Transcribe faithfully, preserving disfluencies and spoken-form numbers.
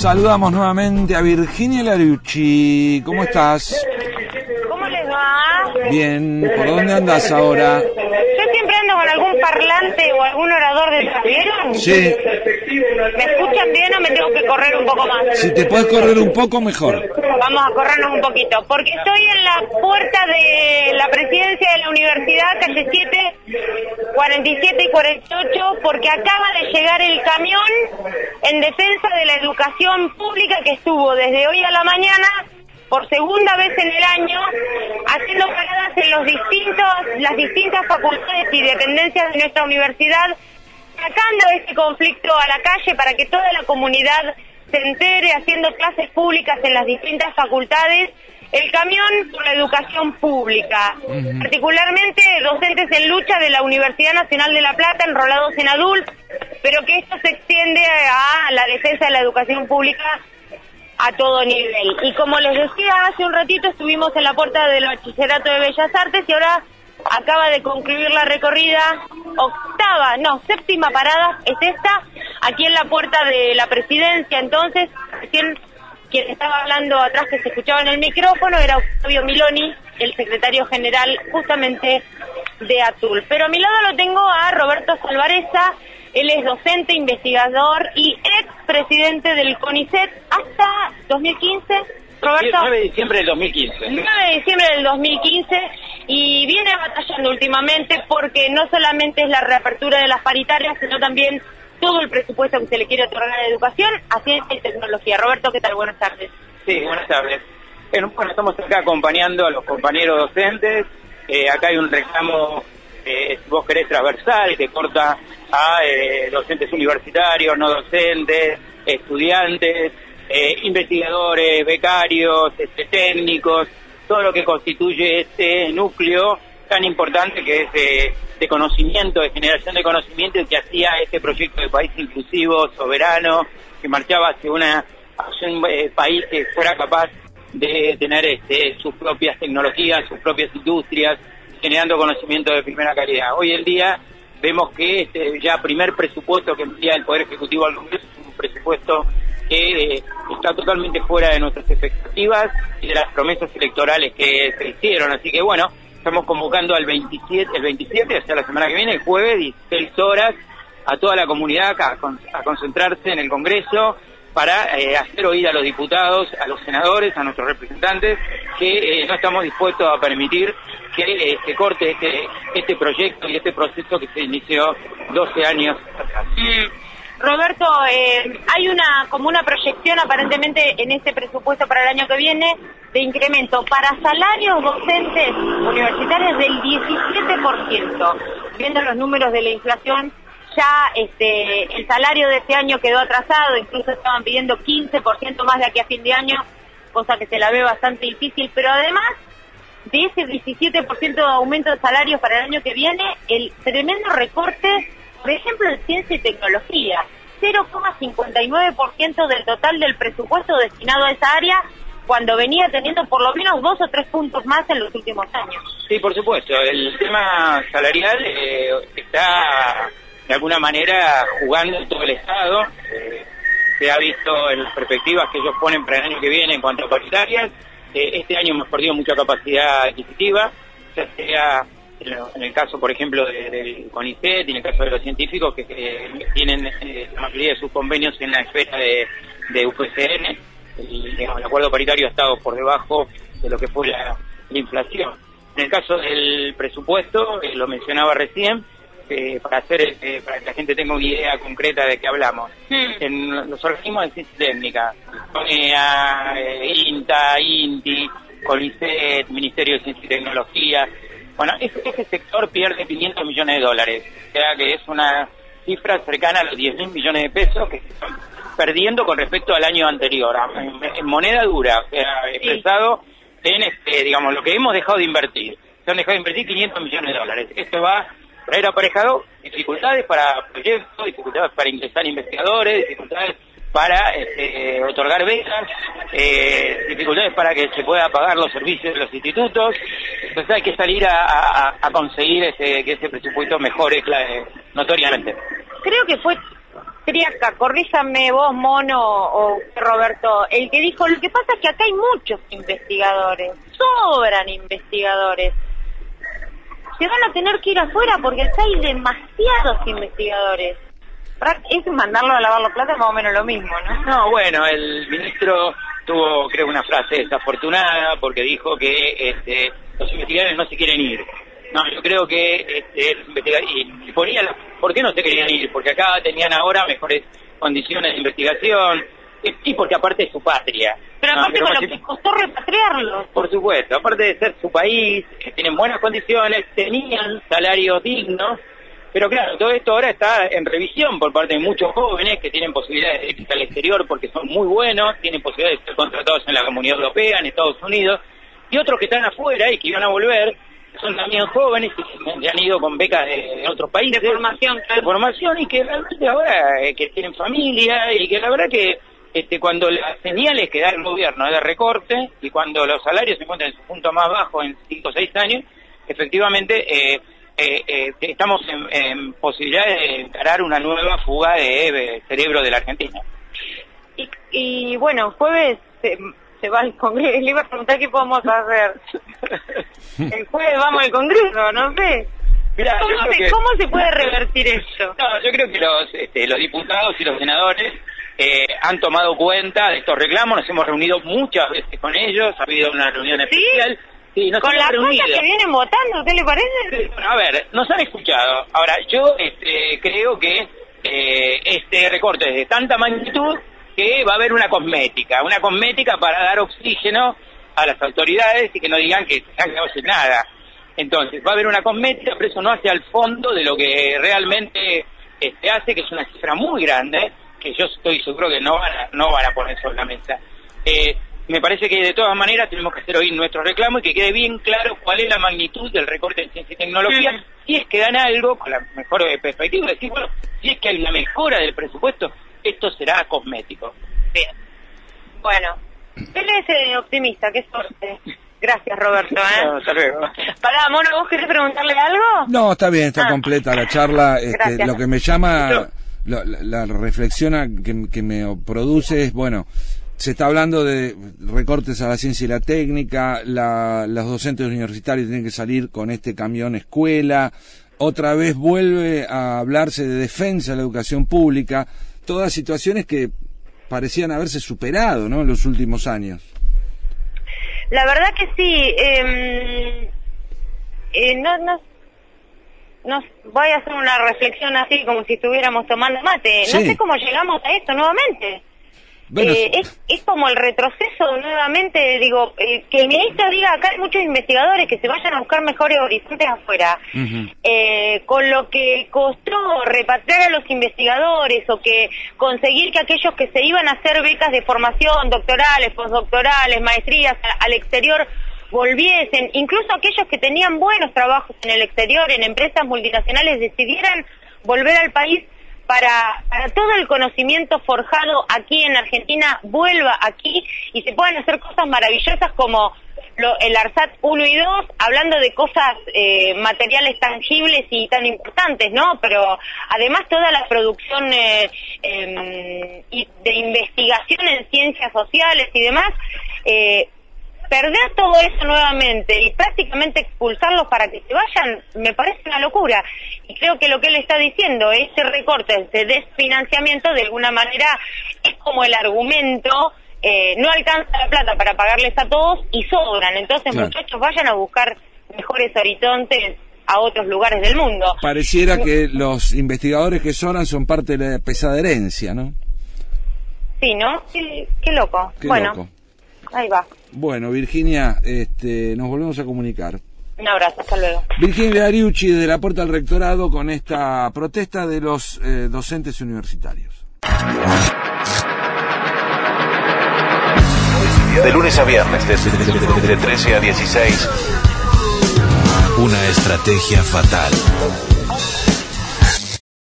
saludamos nuevamente a Virginia Larucci. ¿Cómo estás? ¿Cómo les va? Bien, ¿por dónde andás ahora? Yo siempre ando con algún parlante o algún orador detrás, ¿vieron? Sí. ¿Me escuchan bien o me tengo que correr un poco más? Si te puedes correr un poco, mejor. Vamos a corrernos un poquito, porque estoy en la puerta de la presidencia de la universidad, calle siete, cuarenta y siete y cuarenta y ocho, porque acaba de llegar el camión en defensa de la educación pública que estuvo desde hoy a la mañana, por segunda vez en el año, haciendo paradas en los distintos, las distintas facultades y dependencias de nuestra universidad, sacando este conflicto a la calle para que toda la comunidad se entere, haciendo clases públicas en las distintas facultades, el camión por la educación pública, uh-huh. particularmente docentes en lucha de la Universidad Nacional de La Plata, enrolados en ADULF, pero que esto se extiende a la defensa de la educación pública a todo nivel. Y como les decía hace un ratito, estuvimos en la puerta del Bachillerato de Bellas Artes y ahora acaba de concluir la recorrida, octava, no, séptima parada es esta, aquí en la puerta de la presidencia. Entonces, recién quien estaba hablando atrás, que se escuchaba en el micrófono, era Octavio Miloni, el secretario general justamente de ATUL. Pero a mi lado lo tengo a Roberto Salvarezza. Él es docente, investigador y expresidente del CONICET hasta dos mil quince. Roberto, nueve de diciembre del dos mil quince. nueve de diciembre del dos mil quince, y viene batallando últimamente porque no solamente es la reapertura de las paritarias, sino también todo el presupuesto que se le quiere otorgar a la educación, a ciencia y tecnología. Roberto, ¿qué tal? Buenas tardes. Sí, buenas tardes. Bueno, estamos acá acompañando a los compañeros docentes. Eh, acá hay un reclamo, eh, si vos querés, transversal, que corta a eh, docentes universitarios, no docentes, estudiantes, eh, investigadores, becarios, este, técnicos, todo lo que constituye este núcleo tan importante que es de, de conocimiento, de generación de conocimiento, y que hacía este proyecto de país inclusivo, soberano, que marchaba hacia, una, hacia un eh, país que fuera capaz de tener este, sus propias tecnologías, sus propias industrias, generando conocimiento de primera calidad. Hoy en día vemos que este ya primer presupuesto que envía el Poder Ejecutivo al Congreso es un presupuesto que eh, está totalmente fuera de nuestras expectativas y de las promesas electorales que se hicieron. Así que bueno, estamos convocando al veintisiete, el veintisiete, o sea, la semana que viene, el jueves, dieciséis horas, a toda la comunidad a, a concentrarse en el Congreso para eh, hacer oír a los diputados, a los senadores, a nuestros representantes, que eh, no estamos dispuestos a permitir que eh, se corte este, este proyecto y este proceso que se inició doce años atrás. Mm. Roberto, eh, hay una como una proyección aparentemente en este presupuesto para el año que viene de incremento para salarios docentes universitarios del diecisiete por ciento. Viendo los números de la inflación, ya este el salario de este año quedó atrasado, incluso estaban pidiendo quince por ciento más de aquí a fin de año, cosa que se la ve bastante difícil, pero además de ese diecisiete por ciento de aumento de salarios para el año que viene, el tremendo recorte, por ejemplo, en ciencia y tecnología, cero coma cincuenta y nueve por ciento del total del presupuesto destinado a esa área, cuando venía teniendo por lo menos dos o tres puntos más en los últimos años. Sí, por supuesto, el tema salarial eh, está de alguna manera jugando en todo el Estado. Eh, se ha visto en las perspectivas que ellos ponen para el año que viene en cuanto a paritarias. Eh, este año hemos perdido mucha capacidad adquisitiva, ya sea en el caso, por ejemplo, de, del CONICET y en el caso de los científicos que, que tienen eh, la mayoría de sus convenios en la esfera de, de U P C N, y digamos, el acuerdo paritario ha estado por debajo de lo que fue la, la inflación. En el caso del presupuesto, eh, lo mencionaba recién, eh, para hacer eh, para que la gente tenga una idea concreta de qué hablamos. Hmm. En los organismos de ciencia técnica, CONEA, eh, INTA, INTI, CONICET, Ministerio de Ciencia y Tecnología, bueno, ese, ese sector pierde quinientos millones de dólares, o sea que es una cifra cercana a los diez mil millones de pesos que se están perdiendo con respecto al año anterior, en, en moneda dura, o sea, expresado en, este, digamos, lo que hemos dejado de invertir. Se han dejado de invertir quinientos millones de dólares. Esto va a traer aparejado dificultades para proyectos, dificultades para ingresar investigadores, dificultades para este, otorgar becas, eh, dificultades para que se pueda pagar los servicios de los institutos. Entonces hay que salir a, a, a conseguir ese, que ese presupuesto mejore eh, notoriamente. Creo que fue austriaca, corríjame vos, Mono, o Roberto, el que dijo, lo que pasa es que acá hay muchos investigadores, sobran investigadores. Se van a tener que ir afuera porque acá hay demasiados investigadores. Es mandarlo a lavar la plata más o menos lo mismo, ¿no? No, bueno, el ministro tuvo, creo, una frase desafortunada porque dijo que este, los investigadores no se quieren ir. No, yo creo que este, los investigadores, y ponía la, ¿por qué no se querían ir? Porque acá tenían ahora mejores condiciones de investigación y porque aparte es su patria. Pero aparte no, con lo que costó repatriarlos. Por supuesto, aparte de ser su país, tienen buenas condiciones, tenían salarios dignos. Pero claro, todo esto ahora está en revisión por parte de muchos jóvenes que tienen posibilidades de ir al exterior porque son muy buenos, tienen posibilidades de ser contratados en la Comunidad Europea, en Estados Unidos, y otros que están afuera y que iban a volver, son también jóvenes y que han ido con becas de, de otros países. De formación. De formación y que realmente ahora eh, que tienen familia y que la verdad que este, cuando las señales que da el gobierno es de recorte y cuando los salarios se encuentran en su punto más bajo en cinco o seis años, efectivamente... Eh, Eh, eh, estamos en, en posibilidades de encarar una nueva fuga de, de cerebro de la Argentina. Y, y bueno, jueves se, se va al Congreso. Le iba a preguntar qué podemos hacer. El jueves vamos al Congreso, no sé. Mirá, ¿Cómo, se, que... ¿Cómo se puede revertir esto? No, yo creo que los, este, los diputados y los senadores eh, han tomado cuenta de estos reclamos. Nos hemos reunido muchas veces con ellos. Ha habido una reunión especial. ¿Sí? Sí, nos con las cosas que vienen votando, ¿qué le parece? Sí, bueno, a ver, nos han escuchado. Ahora, yo este, creo que eh, este recorte es de tanta magnitud que va a haber una cosmética, una cosmética para dar oxígeno a las autoridades y que no digan que se han quedado sin nada. Entonces, va a haber una cosmética, pero eso no hace al fondo de lo que realmente este, hace, que es una cifra muy grande, que yo estoy seguro que no van a, no van a poner sobre la mesa. Eh, Me parece que de todas maneras tenemos que hacer oír nuestro reclamo y que quede bien claro cuál es la magnitud del recorte en ciencia y tecnología. Mm. Si es que dan algo, con la mejor perspectiva, decir, bueno, si es que hay una mejora del presupuesto, esto será cosmético. Bien. Bueno, él es eh, optimista, qué suerte. Gracias, Roberto. ¿eh? No, hasta luego. Pará, Mono, ¿vos querés preguntarle algo? No, está bien, está ah. completa la charla. Este, lo que me llama, lo, la, la reflexión que, que me produce es, bueno... Se está hablando de recortes a la ciencia y la técnica, la, los docentes universitarios tienen que salir con este camión escuela, otra vez vuelve a hablarse de defensa de la educación pública, todas situaciones que parecían haberse superado, ¿no?, en los últimos años. La verdad que sí, eh, eh, no, no, no, voy a hacer una reflexión así como si estuviéramos tomando mate, sí. No sé cómo llegamos a esto nuevamente. Bueno, eh, es, es como el retroceso nuevamente, digo, eh, que el ministro diga acá hay muchos investigadores que se vayan a buscar mejores horizontes afuera, uh-huh. eh, con lo que costó repatriar a los investigadores o que conseguir que aquellos que se iban a hacer becas de formación, doctorales, postdoctorales, maestrías a, al exterior volviesen, incluso aquellos que tenían buenos trabajos en el exterior, en empresas multinacionales, decidieran volver al país. Para, para todo el conocimiento forjado aquí en Argentina vuelva aquí y se puedan hacer cosas maravillosas como lo, el ARSAT uno y dos, hablando de cosas eh, materiales tangibles y tan importantes, ¿no? Pero además toda la producción eh, eh, de investigación en ciencias sociales y demás, eh, perder todo eso nuevamente y prácticamente expulsarlos para que se vayan, me parece una locura. Y creo que lo que él está diciendo, ese recorte, ese desfinanciamiento, de alguna manera es como el argumento, eh, no alcanza la plata para pagarles a todos y sobran. Entonces, claro, muchachos, vayan a buscar mejores horizontes a otros lugares del mundo. Pareciera que los investigadores que sobran son parte de la pesada herencia, ¿no? Sí, ¿no? Qué, qué loco. Qué bueno. loco. Ahí va. Bueno, Virginia, este, nos volvemos a comunicar. Un abrazo, hasta luego. Virginia Ariucci, de la Puerta al Rectorado, con esta protesta de los eh, docentes universitarios. De lunes a viernes, de, de, de trece a dieciséis. Una estrategia fatal.